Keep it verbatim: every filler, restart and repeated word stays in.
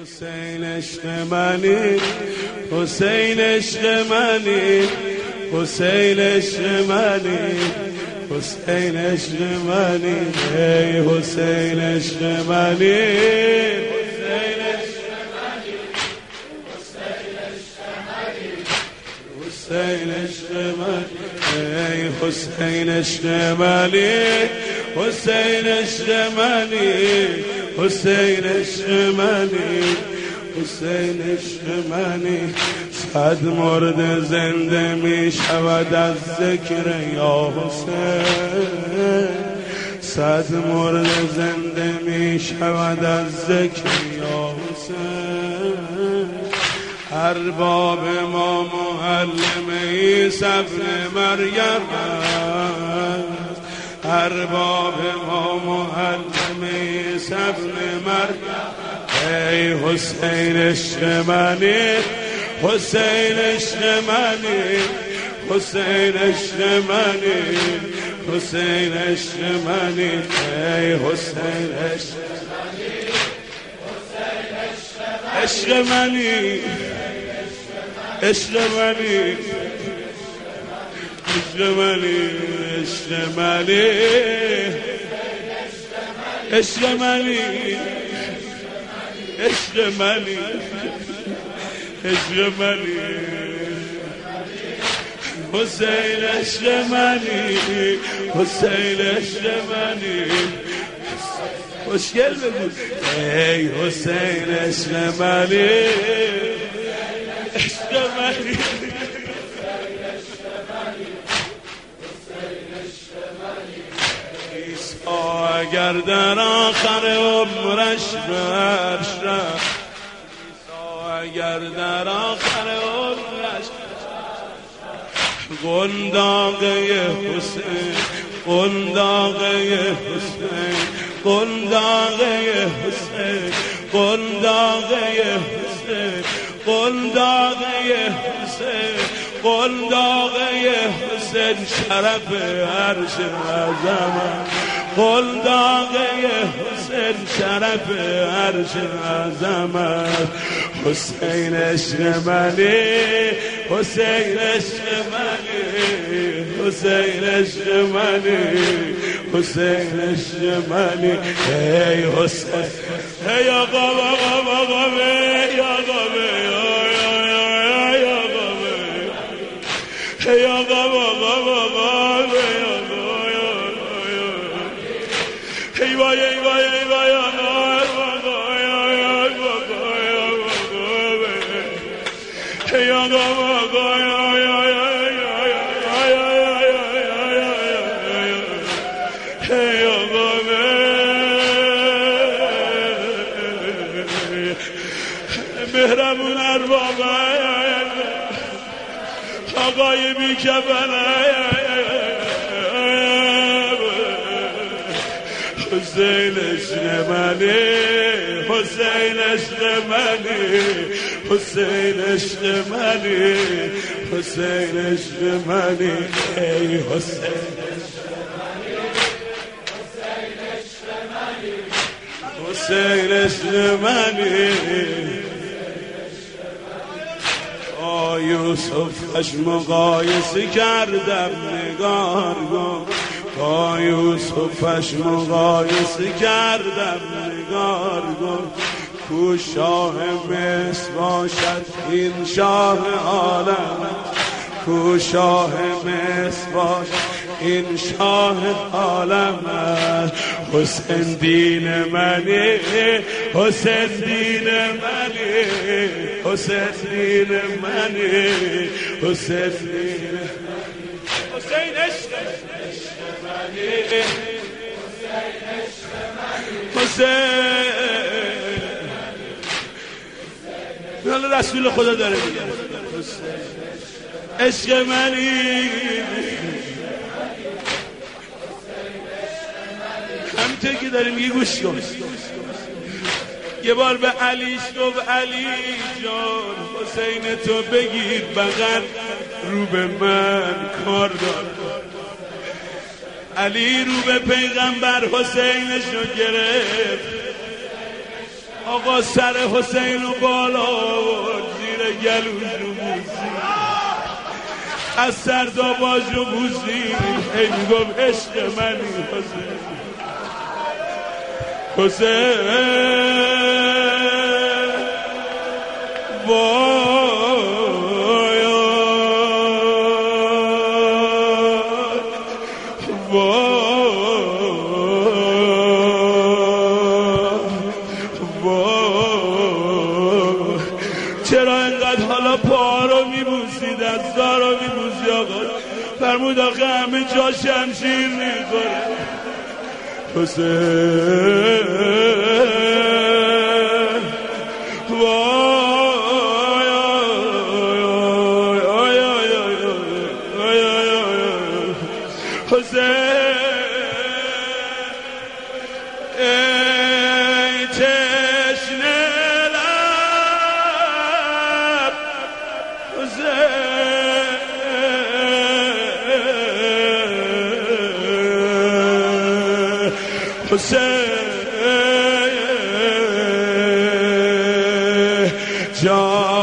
حسین عشق منی، حسین عشق منی، حسین عشق منی، حسین عشق منی، ای حسین عشق منی، حسین عشق منی، حسین عشق منی، ای حسین عشق منی، حسین عشق منی، حسین عشق منی، حسین عشق منی. صد مرد زنده می شود از ذکر یا حسین، صد مرد زنده می شود از ذکر یا حسین. ارباب ما معلم عیسی ابن مریم است، ارباب ما معلم عیسی ابن مریم. ای حسین عشق منی، حسین عشق منی، حسین عشق منی، حسین عشق منی، ای حسین عشق منی، عشق منی، عشق منی، عشق منی، عشق منی، عشق منی، عشق منی، عشق منی، حسین عشق منی، حسین عشق منی. خوشگل بگو ای حسین عشق منی، عشق منی، اگر در آخر عمرش برشد، اگر در آخر عمرش قنداقه حسین، قنداقه حسین، قنداقه حسین، قنداقه حسین، قنداقه حسین، قنداقه حسین، شرف عرش عظمت، قنداقه حسین، شرف عرش عظمت. حسین عشق منی، حسین عشق منی، حسین عشق منی، حسین عشق منی، ای حسین، ای آقا آقا آقا ای آقا ای آقا ای آقا آقا ای وای ای وای ای وای ای مهربون ارباب آقای بیکفنه حسین عشق منی، حسین عشق منی، حسین عشق منی، حسین عشق منی، ای حسین حسین عشق منی. آ یوسفش مقایسه کردم نگار کن، با یوسفش مقایسه کردم نگار کن. کو شاه مصر باشد این شاه عالم، کو شاه مصر باشد این شاه عالم. حسین دین منی، حسین دین منی، حسین دین منی، حسین دین حسین عشق منی، حسین حالا رسول خدا داره میگه عشق منی. همینطور که داره میگه گوش کن. یه بار به علیش گفت علی جان حسین تو بگیر بغل، رو به من کار دار. علی رو به پیغمبر حسینش رو گرفت، آقا سر حسین و بالا زیر گلوش رو بوسی، از سر داباش رو بوسی، ای میگم عشق منی حسین حسین. وای وای چرا اینقدر حالا پا رو میبوسی دستا رو میبوسی آقا؟ فرمود آخه همه جا شمشیر میخوره حسین. حسین ای تشنه لب حسین حسین جان